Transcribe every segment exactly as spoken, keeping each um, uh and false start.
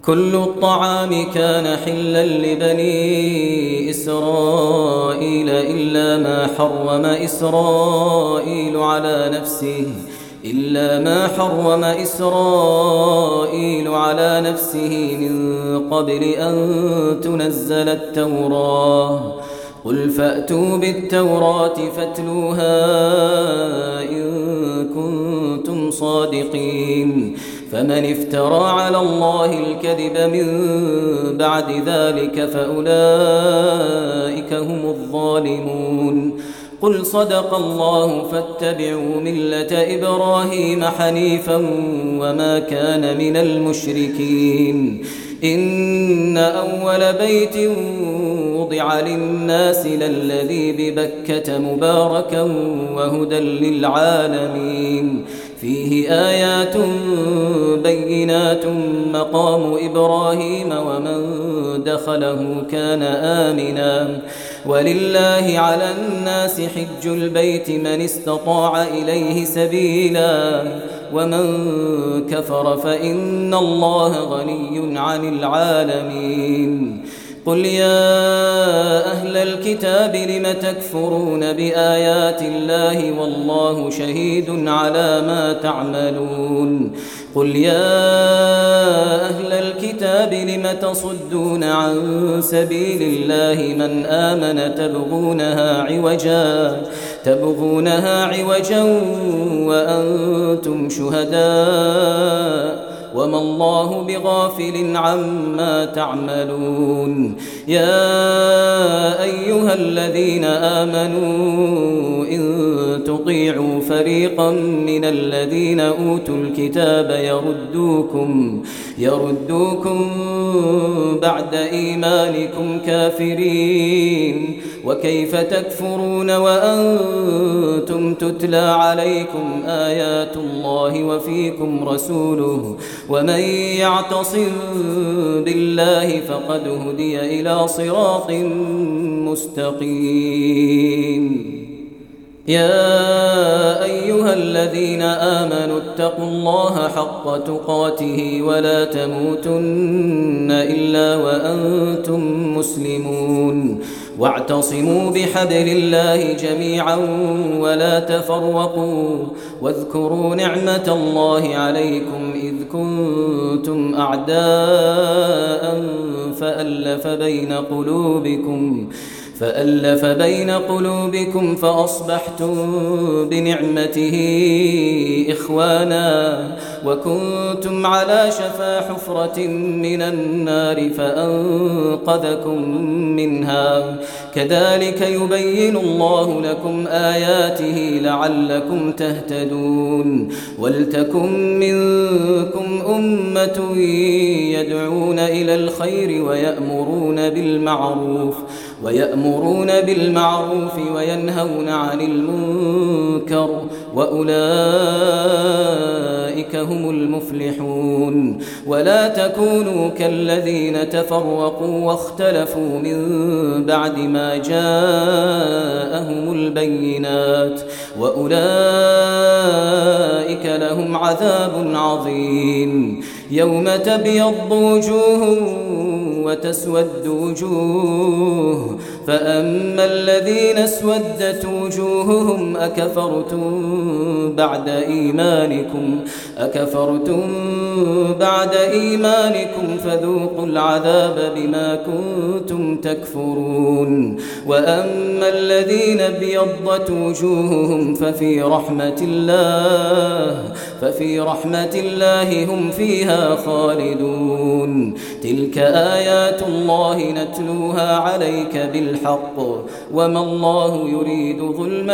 كل الطعام كان حلا لبني إسرائيل إلا ما حرم إسرائيل على نفسه إلا ما حرم إسرائيل على نفسه من قبل أن تنزل التوراة. قل فأتوا بالتوراة فاتلوها إن كنتم صادقين. فمن افترى على الله الكذب من بعد ذلك فأولئك هم الظالمون. قل صدق الله فاتبعوا ملة إبراهيم حنيفا وما كان من المشركين. إن أول بيت وضع للناس للذي ببكة مباركا وهدى للعالمين. فيه آيات بينات مقام إبراهيم ومن دخله كان آمنا. ولله على الناس حج البيت من استطاع إليه سبيلا ومن كفر فإن الله غني عن العالمين. قل يا أهل الكتاب لم تكفرون بآيات الله والله شهيد على ما تعملون. قل يا أهل الكتاب لم تصدون عن سبيل الله من آمن تبغونها عوجا تبغونها عوجا وأنتم شهداء وما الله بغافل عما تعملون. يا أيها الذين آمنوا إن تطيعوا فريقا من الذين أوتوا الكتاب يردوكم يردوكم بعد إيمانكم كافرين. وكيف تكفرون وأنتم تتلى عليكم آيات الله وفيكم رسوله ومن يعتصم بالله فقد هدي إلى صراط مستقيم. يا أيها الذين آمنوا اتقوا الله حق تقاته ولا تموتن إلا وأنتم مسلمون. واعتصموا بحبل الله جميعا ولا تفرقوا. واذكروا نعمة الله عليكم إذ كنتم أعداء فألف بين قلوبكم فألف بين قلوبكم فأصبحتم بنعمته إخوانا وكنتم على شفا حفرة من النار فأنقذكم منها. كذلك يبين الله لكم آياته لعلكم تهتدون. ولتكن منكم أمة يدعون إلى الخير ويأمرون بالمعروف ويأمرون بالمعروف وينهون عن المنكر وأولئك هم المفلحون. ولا تكونوا كالذين تفرقوا واختلفوا من بعد ما جاءهم البينات وأولئك لهم عذاب عظيم. يوم تبيض وجوه وتسود وجوه فأما الذين اسودت وجوههم أكفرتم بعد إيمانكم أكفرتم بعد إيمانكم فذوقوا العذاب بما كنتم تكفرون. وأما الذين ابيضت وجوههم ففي رحمة الله ففي رحمة الله هم فيها خالدون. تلك آيات الله نتلوها عليك بالحق وما الله يريد ظلما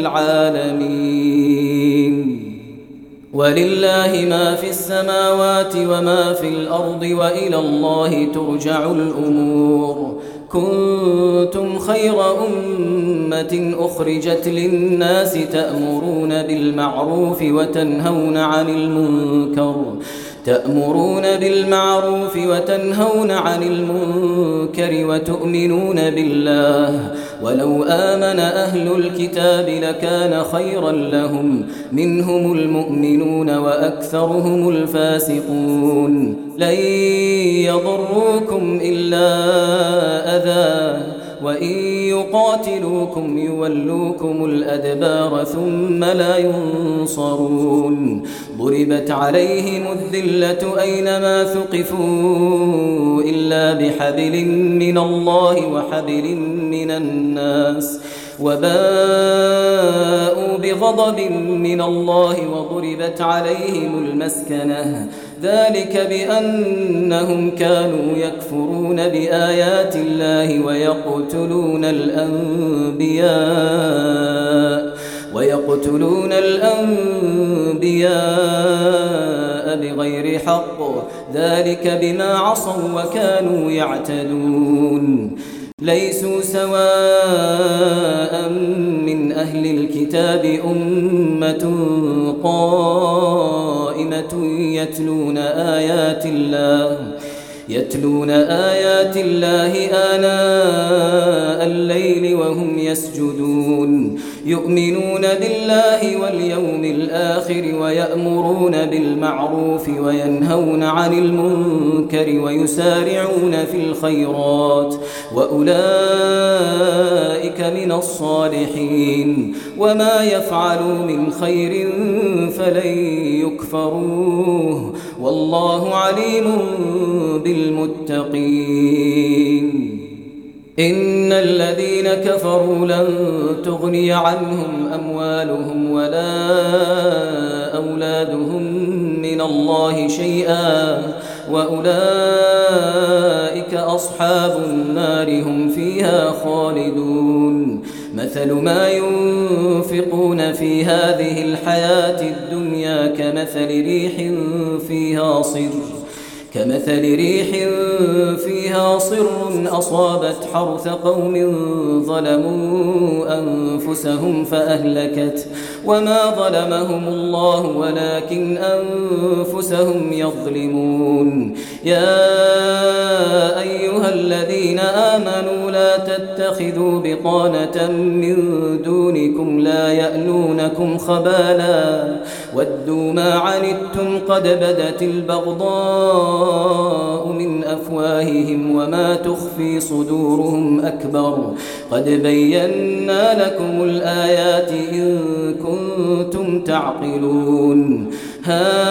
للعالمين. ولله ما في السماوات وما في الأرض وإلى الله ترجع الأمور. كنتم خير أمة أخرجت للناس تأمرون بالمعروف وتنهون عن المنكر تأمرون بالمعروف وتنهون عن المنكر وتؤمنون بالله ولو آمن أهل الكتاب لكان خيرا لهم منهم المؤمنون وأكثرهم الفاسقون لن يضروكم إلا أذى وإن يقاتلوكم يولوكم الأدبار ثم لا ينصرون ضربت عليهم الذلة أينما ثقفوا إلا بحبل من الله وحبل من الناس وباءوا بغضب من الله وضربت عليهم المسكنة ذلك بأنهم كانوا يكفرون بآيات الله ويقتلون الأنبياء ويقتلون الأنبياء بغير حق ذلك بما عصوا وكانوا يعتدون ليسوا سواء من أهل الكتاب أمة قائمة يتلون آيات الله يتلون آيات الله آناء الليل وهم يسجدون يؤمنون بالله واليوم الآخر ويأمرون بالمعروف وينهون عن المنكر ويسارعون في الخيرات وأولئك من الصالحين وما يفعلوا من خير فلن يكفروه والله عليم بالمتقين إن الذين كفروا لن تغني عنهم أموالهم ولا أولادهم من الله شيئا وأولئك أصحاب النار هم فيها خالدون مثل ما ينفقون في هذه الحياة الدنيا كمثل ريح فيها صر كمثل ريح فيها صر أصابت حرث قوم ظلموا أنفسهم فأهلكت وما ظلمهم الله ولكن أنفسهم يظلمون يا أيها الذين آمنوا لا تتخذوا بطانة من دونكم لا يألونكم خبالا ودوا ما عنتم قد بدت البغضاء من أفواههم وما تخفي صدورهم أكبر قد بينا لكم الآيات إن كنتم تعقلون ها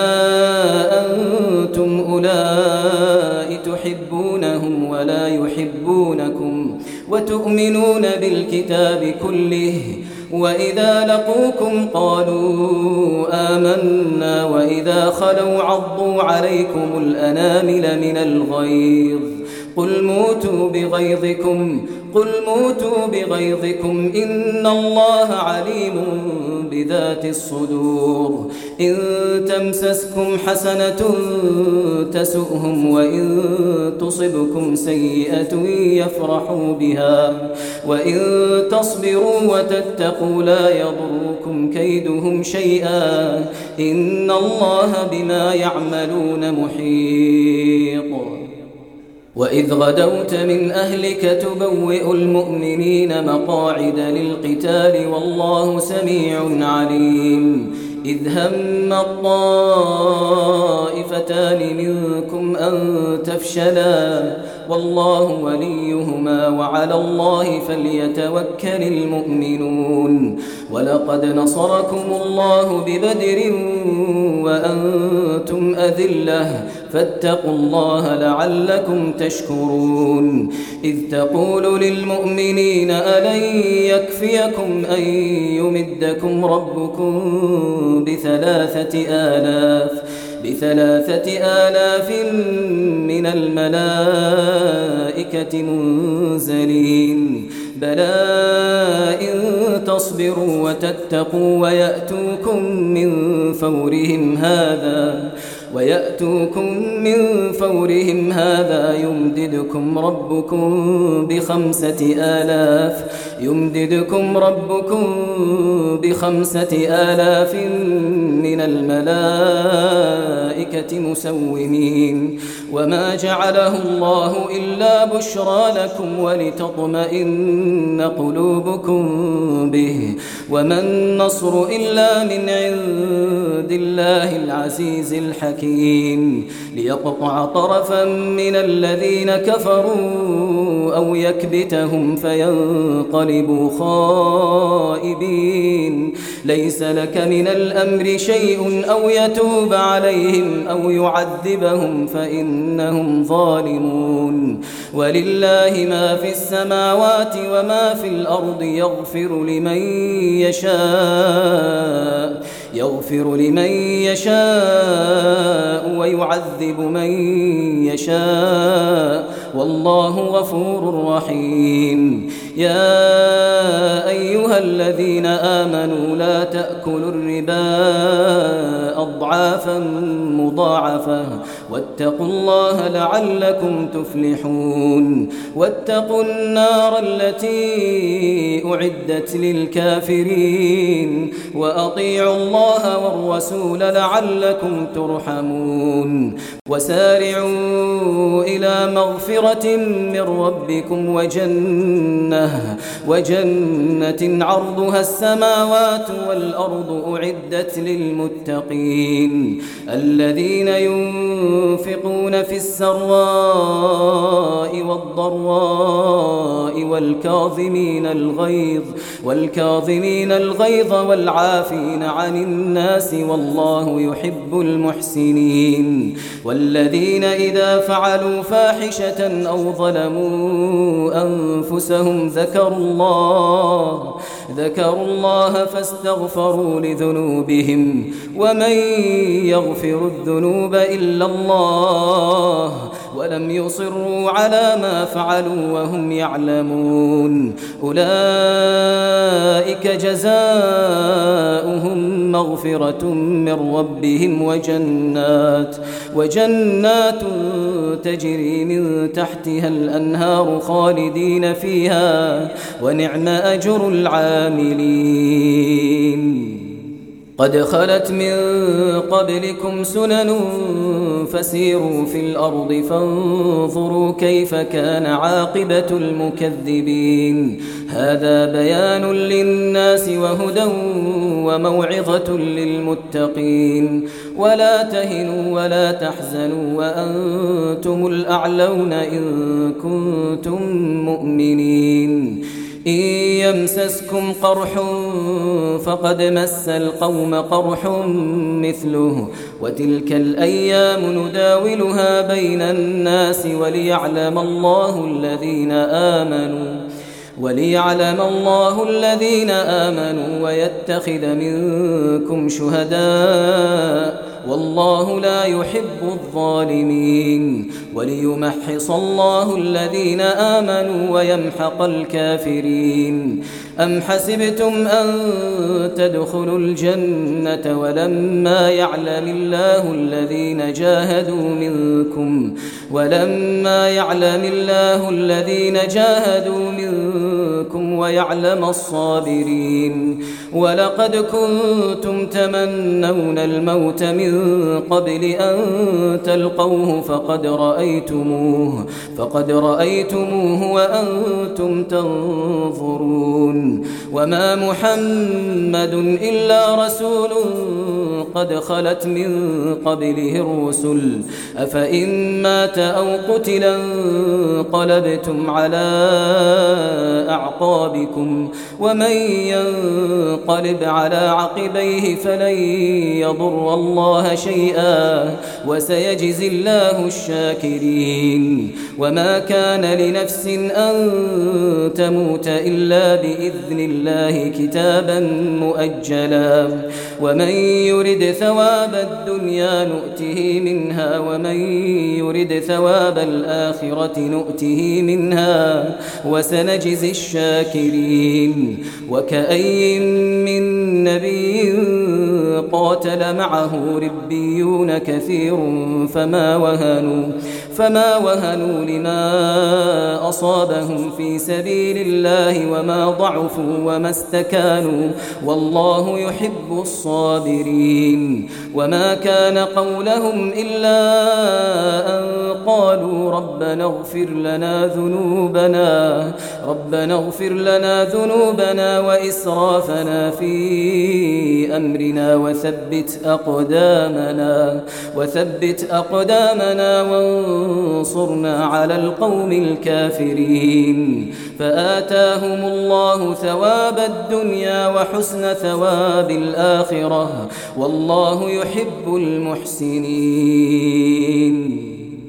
أنتم أولئك تحبونهم ولا يحبونكم وتؤمنون بالكتاب كله وإذا لقوكم قالوا آمنا وإذا خلوا عضوا عليكم الأنامل من الغيظ قل موتوا بغيظكم قل موتوا بغيظكم إن الله عليم بذات الصدور إن تمسسكم حسنة تسؤهم وإن تصبكم سيئة يفرحوا بها وإن تصبروا وتتقوا لا يضركم كيدهم شيئا إن الله بما يعملون محيط وإذ غدوت من أهلك تبوئ المؤمنين مقاعد للقتال والله سميع عليم إذ هم الطائفتان منكم أن تفشلا والله وليهما وعلى الله فليتوكل المؤمنون ولقد نصركم الله ببدر وأنتم أذلة فاتقوا الله لعلكم تشكرون إذ تقول للمؤمنين ألن يكفيكم أن يمدكم ربكم بثلاثة آلاف بثلاثة آلاف من الملائكة منزلين بلى إن تصبروا وتتقوا ويأتوكم من فورهم هذا ويأتوكم من فورهم هذا يمددكم ربكم بخمسة آلاف يمددكم ربكم بخمسة آلاف من الملائكة مسومين وما جعله الله إلا بشرى لكم ولتطمئن قلوبكم به وما النصر إلا من عند الله العزيز الحكيم ليقطع طرفا من الذين كفروا أو يكبتهم فينقلبوا خائبين ليس لك من الأمر شيء أو يتوب عليهم أو يعذبهم فإنهم ظالمون ولله ما في السماوات وما في الأرض يغفر لمن يشاء يغفر لمن يشاء ويعذب من يشاء والله غفور رحيم يا أيها الذين آمنوا لا تأكلوا الربا أضعافا مضاعفة واتقوا الله لعلكم تفلحون واتقوا النار التي أعدت للكافرين وأطيعوا الله والرسول لعلكم ترحمون وسارعوا إلى مغفرة من ربكم وجنة وجنة عرضها السماوات والأرض أعدت للمتقين الذين ينفقون في السراء والضراء والكاظمين الغيظ والكاظمين الغيظ والعافين عن الناس والله يحب المحسنين والذين إذا فعلوا فاحشة أو ظلموا أنفسهم ذكروا الله ذكروا الله فاستغفروا لذنوبهم ومن يغفر الذنوب إلا الله ولم يصروا على ما فعلوا وهم يعلمون أولئك جزاؤهم مغفرة من ربهم وجنات وجنات تجري من تحتها الأنهار خالدين فيها ونعم أجر العاملين قد خلت من قبلكم سنن فسيروا في الأرض فانظروا كيف كان عاقبة المكذبين هذا بيان للناس وهدى وموعظة للمتقين ولا تهنوا ولا تحزنوا وأنتم الأعلون إن كنتم مؤمنين إن يمسسكم قرح فقد مس القوم قرح مثله وتلك الأيام نداولها بين الناس وليعلم الله الذين آمنوا وليعلم الله الذين آمنوا ويتخذ منكم شهداء والله لا يحب الظالمين وليمحص الله الذين آمنوا ويمحق الكافرين أم حسبتم أن تدخلوا الجنة ولما يعلم الله الذين جاهدوا منكم ولما يعلم الله الذين جاهدوا منكم ويعلم الصابرين ولقد كنتم تمنون الموت من قبل أن تلقوه فقد رأيتموه فقد رأيتموه وأنتم تنظرون وما محمد إلا رسول قد خلت من قبله الرسل أفإن مات أو قتلا انقلبتم على أعقابكم ومن ينقلب على عقبيه فلن يضر الله شيئا وسيجزي الله الشاكرين وما كان لنفس أن تموت إلا بإذن الله كتابا مؤجلا ومن يرد يرد ثواب الدنيا نؤته منها ومن يرد ثواب الآخرة نؤته منها وسنجزي الشاكرين. وكأي من نبي قاتل معه ربيون كثير فما وهنوا فما وهنوا لما أصابهم في سبيل الله وما ضعفوا وما استكانوا والله يحب الصابرين. وما كان قولهم إلا أن قالوا ربنا اغفر لنا ذنوبنا ربنا اغفر لنا ذنوبنا وإسرافنا في أمرنا وثبت أقدامنا وثبت أقدامنا وانصرنا على القوم الكافرين. فآتاهم الله ثواب الدنيا وحسن ثواب الآخرة والله يحب المحسنين.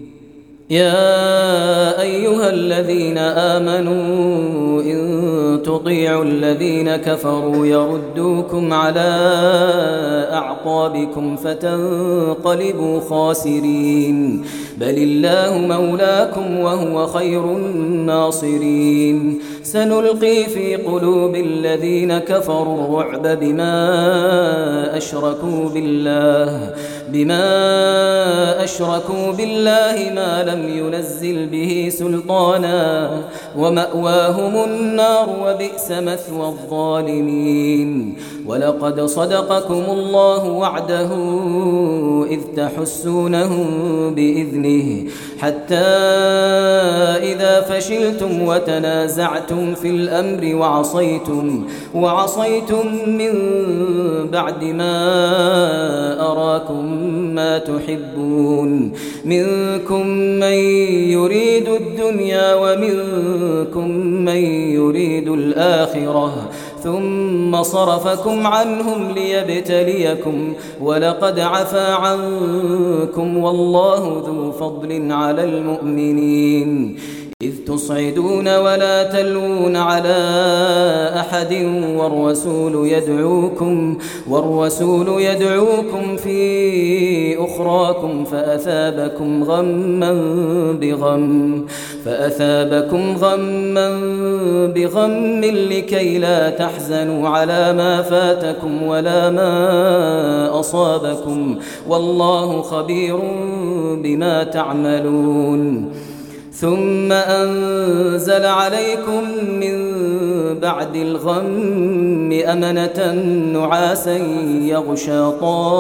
يا أيها الذين آمنوا إن تطيعوا الذين كفروا يردوكم على أعقابكم فتنقلبوا خاسرين. بل الله مولاكم وهو خير الناصرين. سنلقي في قلوب الذين كفروا الرعب بما أشركوا بالله بما أشركوا بالله ما لم ينزل به سلطانا ومأواهم النار وبئس مثوى الظالمين. ولقد صدقكم الله وعده إذ تحسونهم بإذنه حتى إذا فشلتم وتنازعتم في الأمر وعصيتم وعصيتم من بعد ما أراكم ما تحبون منكم من يريد الدنيا ومنكم من يريد الآخرة ثم صرفكم عنهم ليبتليكم ولقد عفا عنكم والله ذو فضل على المؤمنين. إذ تصعدون ولا تلوون على أحد والرسول يدعوكم والرسول يدعوكم في أخراكم فأثابكم غما بغم فأثابكم غما بغم لكي لا تحزنوا على ما فاتكم ولا ما أصابكم والله خبير بما تعملون. ثم أنزل عليكم من بعد الغم أمنة نعاسا يغشى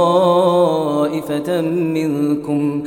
طائفة منكم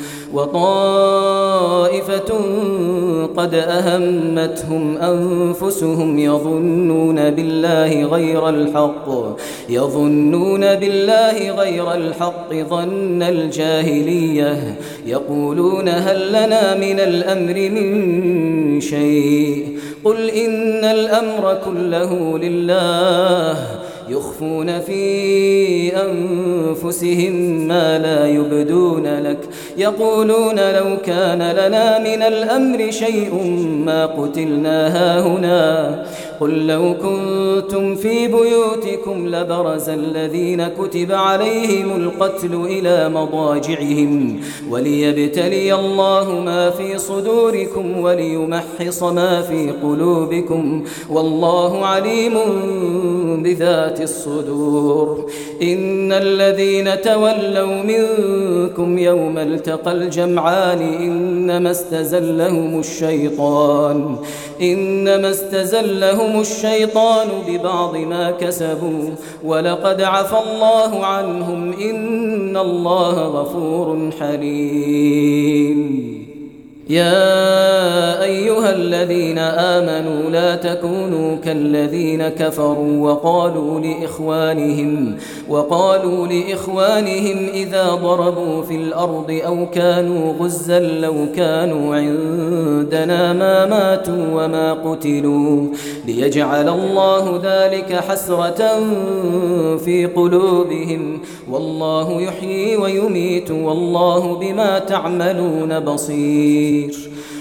وطائفة قد أهمتهم أنفسهم يظنون بالله غير الحق يظنون بالله غير الحق ظن الجاهلية يقولون هل لنا من الأمر من شيء قل إن الأمر كله لله يخفون في أنفسهم ما لا يبدون لك يقولون لو كان لنا من الأمر شيء ما قتلنا هاهنا قل لو كنتم في بيوتكم لبرز الذين كتب عليهم القتل إلى مضاجعهم وليبتلي الله ما في صدوركم وليمحص ما في قلوبكم والله عليم بذات الصدور. إن الذين تولوا منكم يوم التقى الجمعان إنما استزلهم الشيطان إنما استزلهم الشيطان ببعض ما كسبوا ولقد عفى الله عنهم إن الله غفور حليم. يا أيها الذين آمنوا لا تكونوا كالذين كفروا وقالوا لإخوانهم وقالوا لإخوانهم إذا ضربوا في الأرض أو كانوا غزا لو كانوا عندنا ما ماتوا وما قتلوا ليجعل الله ذلك حسرة في قلوبهم والله يحيي ويميت والله بما تعملون بصير.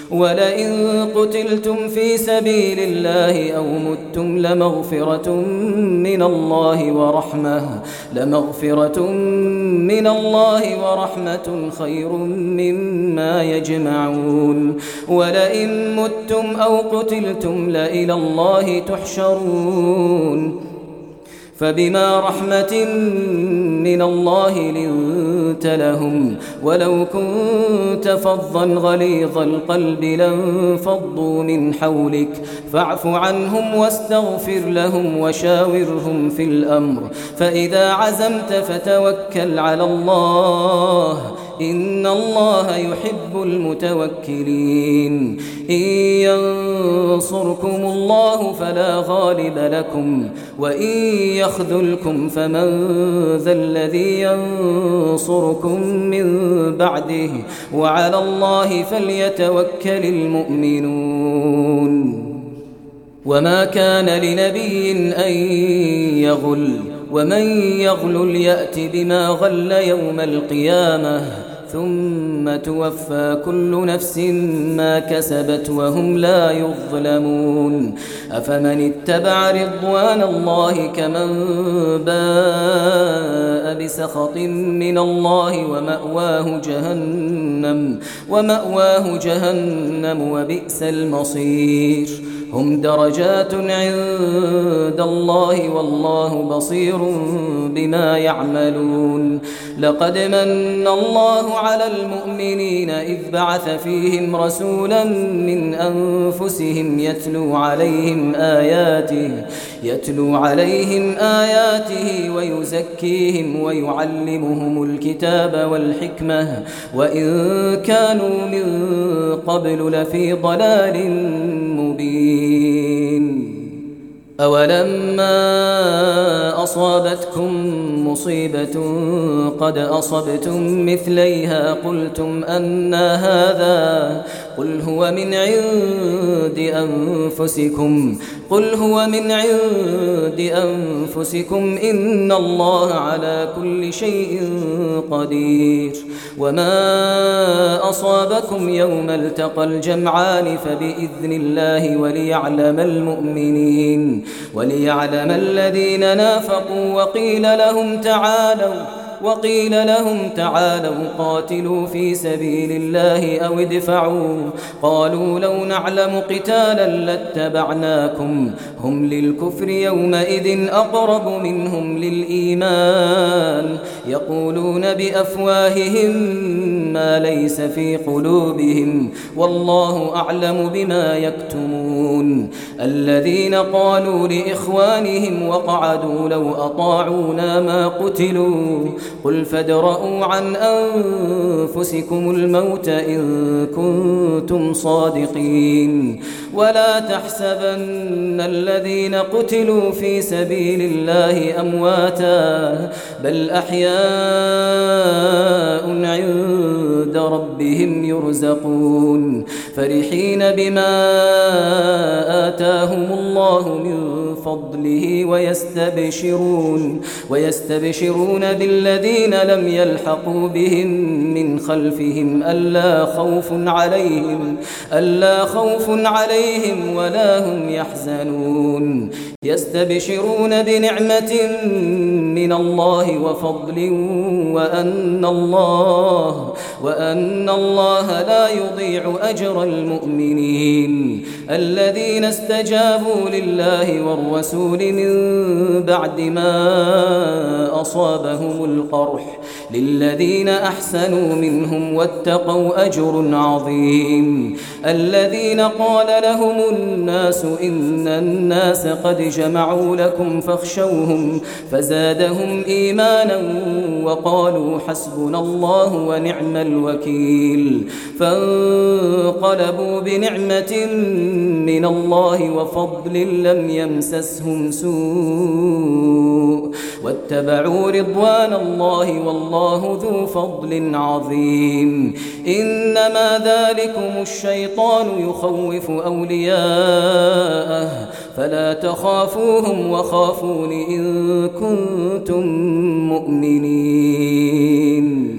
ولئن قتلتم في سبيل الله أو متم لمغفرة من الله ورحمة لمغفرة من الله ورحمة خير مما يجمعون ولئن متم أو قتلتم لإلى الله تحشرون فبما رحمة من الله لنت لهم ولو كنت فظا غليظ القلب لانفضوا من حولك فاعف عنهم واستغفر لهم وشاورهم في الأمر فإذا عزمت فتوكل على الله إن الله يحب المتوكلين إن ينصركم الله فلا غالب لكم وإن يخذلكم فمن ذا الذي ينصركم من بعده وعلى الله فليتوكل المؤمنون وما كان لنبي أن يغل ومن يغلل يأت بما غل يوم القيامة ثم توفى كل نفس ما كسبت وهم لا يظلمون أفمن اتبع رضوان الله كمن باء بسخط من الله ومأواه جهنم ومأواه جهنم وبئس المصير هم درجات عند الله والله بصير بما يعملون لقد من الله على المؤمنين إذ بعث فيهم رسولا من أنفسهم يتلو عليهم آياته يتلو عليهم آياته ويزكيهم ويعلمهم الكتاب والحكمة وإن كانوا من قبل لفي ضلال مبين أولما أصابتكم مصيبة قد أصبتم مثليها قلتم أنى هذا قل هو من عند أنفسكم قل هو من عند أنفسكم إن الله على كل شيء قدير وما أصابكم يوم التقى الجمعان فبإذن الله وليعلم المؤمنين وليعلم الذين نافقوا وقيل لهم تعالوا وقيل لهم تعالوا قاتلوا في سبيل الله أو ادفعوا قالوا لو نعلم قتالا لاتبعناكم هم للكفر يومئذ أقرب منهم للإيمان يقولون بأفواههم ما ليس في قلوبهم والله أعلم بما يكتمون الذين قالوا لإخوانهم وقعدوا لو أطاعونا ما قتلوا قل فادرءوا عن أنفسكم الموت إن كنتم صادقين ولا تحسبن الذين قتلوا في سبيل الله أمواتا بل أحياء عند ربهم يرزقون فرحين بما آتاهم الله من فضله ويستبشرون ويستبشرون بالذين لم يلحقوا بهم من خلفهم ألا خوف عليهم ألا خوف عليهم ولا هم يحزنون يستبشرون بنعمة من الله وفضل وأن الله وأن الله لا يضيع أجر المؤمنين الذين استجابوا لله والرسول من بعد ما أصابهم القرح للذين أحسنوا منهم واتقوا أجر عظيم الذين قال لهم الناس إن الناس قد جمعوا لكم فاخشوهم فزادهم إيمانا وقالوا حسبنا الله ونعم الوكيل فانقلبوا بنعمة من الله وفضل لم يمسسهم سوء واتبعوا رضوان الله والله ذو فضل عظيم إنما ذلكم الشيطان يخوف أولياءه فلا تخافوهم وخافون إن كنتم مؤمنين